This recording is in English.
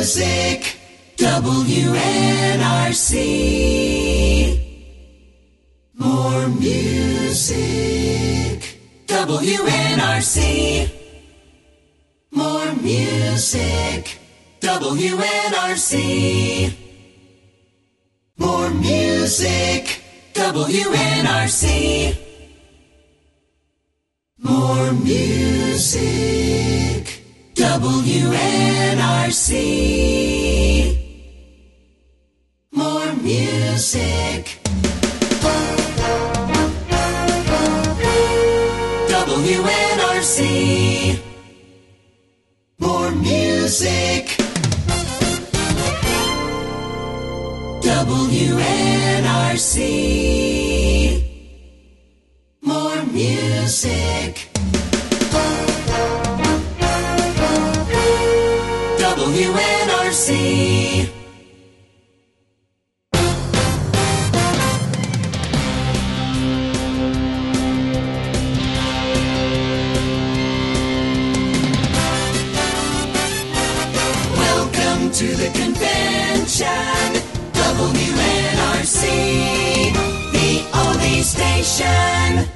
music. WNRC. More music. WNRC. More music. WNRC. More music. WNRC. More music. WNRC. More music. WNRC. More music. WNRC. More music. WNRC. Welcome to the convention. WNRC, the only station